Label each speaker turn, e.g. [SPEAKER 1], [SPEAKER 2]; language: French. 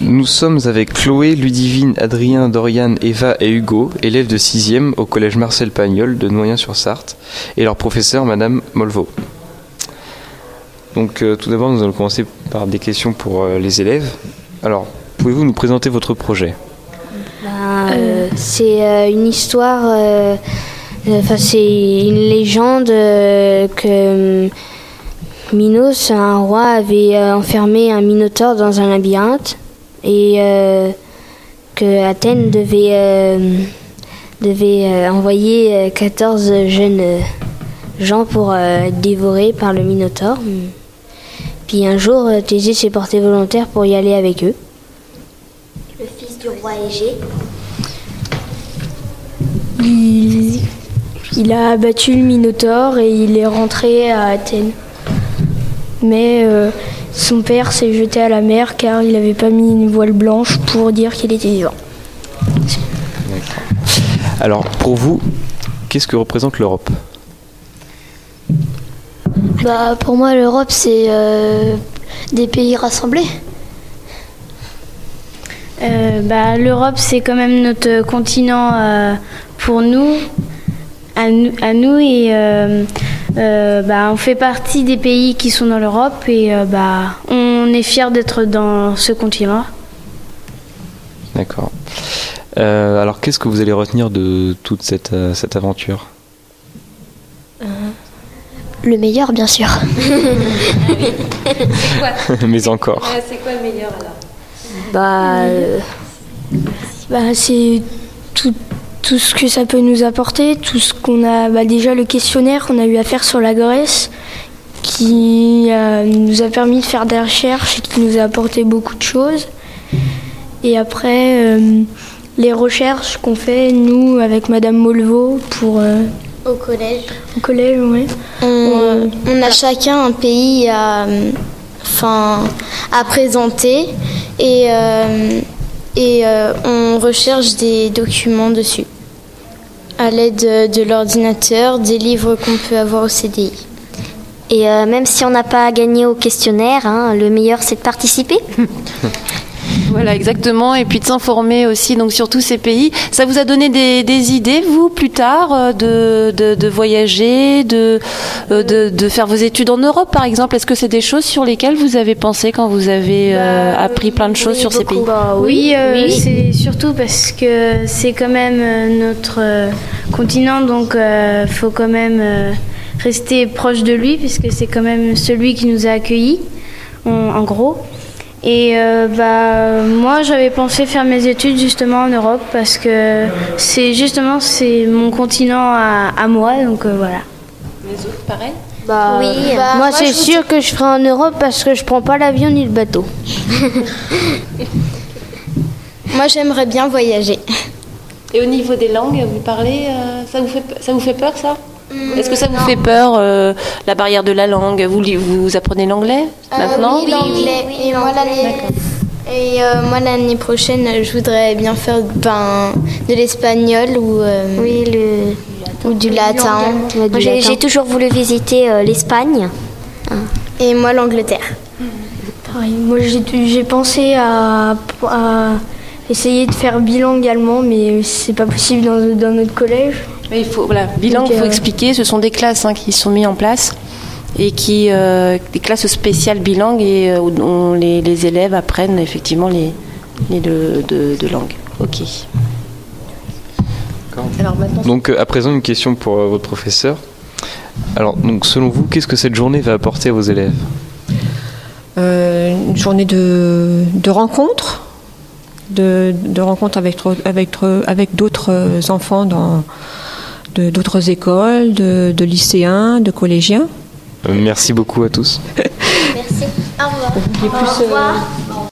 [SPEAKER 1] Nous sommes avec Chloé, Ludivine, Adrien, Dorian, Eva et Hugo, élèves de 6e au collège Marcel Pagnol de Noyen-sur-Sarthe, et leur professeur, Madame Molvaux. Donc tout d'abord, nous allons commencer par des questions pour les élèves. Alors, pouvez-vous nous présenter votre projet ?
[SPEAKER 2] C'est une histoire, c'est une légende que Minos, un roi, avait enfermé un minotaure dans un labyrinthe et que Athènes devait envoyer 14 jeunes gens pour être dévorés par le minotaure. Puis un jour, Thésée s'est porté volontaire pour y aller avec eux. Le fils du roi Égée.
[SPEAKER 3] Il a abattu le minotaure et il est rentré à Athènes. Mais son père s'est jeté à la mer car il n'avait pas mis une voile blanche pour dire qu'il était vivant.
[SPEAKER 1] D'accord. Alors, pour vous, qu'est-ce que représente l'Europe ?
[SPEAKER 4] Pour moi, l'Europe, c'est des pays rassemblés.
[SPEAKER 5] L'Europe, c'est quand même notre continent pour nous, à nous et on fait partie des pays qui sont dans l'Europe et on est fiers d'être dans ce continent.
[SPEAKER 1] D'accord. Alors, qu'est-ce que vous allez retenir de toute cette aventure ?
[SPEAKER 4] Le meilleur, bien sûr.
[SPEAKER 1] Mais encore.
[SPEAKER 6] C'est quoi le meilleur alors ?
[SPEAKER 3] C'est tout ce que ça peut nous apporter, tout ce qu'on a. Déjà le questionnaire qu'on a eu à faire sur la Grèce, qui nous a permis de faire des recherches et qui nous a apporté beaucoup de choses. Et après, les recherches qu'on fait, nous, avec Madame Molvaux, pour...
[SPEAKER 2] Au collège.
[SPEAKER 3] Au collège, oui.
[SPEAKER 2] On a chacun un pays à présenter et on recherche des documents dessus à l'aide de l'ordinateur, des livres qu'on peut avoir au CDI.
[SPEAKER 4] Et même si on n'a pas gagné au questionnaire, le meilleur c'est de participer.
[SPEAKER 6] Voilà, exactement. Et puis de s'informer aussi donc, sur tous ces pays. Ça vous a donné des idées, vous, plus tard, de voyager, de faire vos études en Europe, par exemple ? Est-ce que c'est des choses sur lesquelles vous avez pensé quand vous avez appris plein de choses sur ces pays ?
[SPEAKER 5] Oui, c'est surtout parce que c'est quand même notre continent, donc faut quand même rester proche de lui, puisque c'est quand même celui qui nous a accueillis, en gros. Et moi j'avais pensé faire mes études justement en Europe parce que c'est mon continent à moi, donc voilà.
[SPEAKER 6] Les autres pareil ?
[SPEAKER 2] Moi c'est sûr que je ferai en Europe parce que je prends pas l'avion ni le bateau. Moi j'aimerais bien voyager.
[SPEAKER 6] Et au niveau des langues, vous parlez, ça vous fait peur ça ? Est-ce que ça vous fait peur, la barrière de la langue ? Vous apprenez l'anglais maintenant ?
[SPEAKER 2] Oui, l'anglais. Et moi, l'année prochaine, je voudrais bien faire de l'espagnol ou du latin.
[SPEAKER 4] Moi, j'ai toujours voulu visiter l'Espagne.
[SPEAKER 2] Et moi, l'Angleterre.
[SPEAKER 3] Pareil. Moi, j'ai pensé à essayer de faire bilingue allemand, mais c'est pas possible dans notre collège.
[SPEAKER 6] Mais bilingue, il faut expliquer, ce sont des classes qui sont mises en place et des classes spéciales bilingues et où les élèves apprennent effectivement les deux langues. Ok.
[SPEAKER 1] Alors, maintenant... Donc à présent une question pour votre professeur. Alors donc selon vous, qu'est-ce que cette journée va apporter à vos élèves ?
[SPEAKER 7] Une journée de rencontres, de rencontres avec d'autres enfants d'autres écoles, de lycéens, de collégiens.
[SPEAKER 1] Merci beaucoup à tous.
[SPEAKER 2] Merci. Au revoir.
[SPEAKER 7] Au revoir.